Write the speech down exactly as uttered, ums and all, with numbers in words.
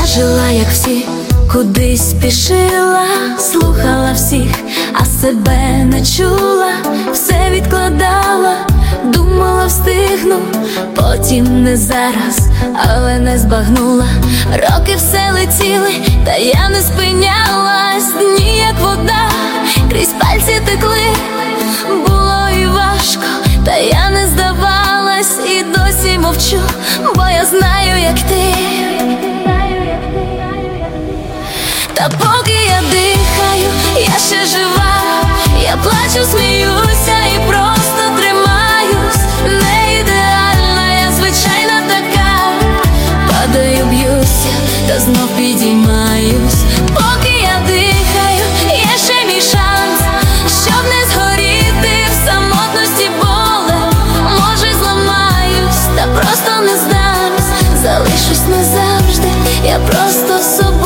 жила, як всі, кудись спішила, слухала всіх, а себе не чула, все відкладала, думала встигну, потім не зараз, але не збагнула. Роки все летіли, та я не спинялась, дні як вода, крізь пальці текли, було і важко, та я не здавалась, і досі мовчу, бо я знаю, як ти. Та поки я дихаю, я ще жива, я плачу, сміюся і просто тримаюсь. Не ідеальна, я звичайна така, падаю, б'юся, та знов підіймаюсь. Поки я дихаю, є ще мій шанс, щоб не згоріти в самотності болем. Може зламаюсь, та просто не здамсь, залишусь назавжди, я просто собою.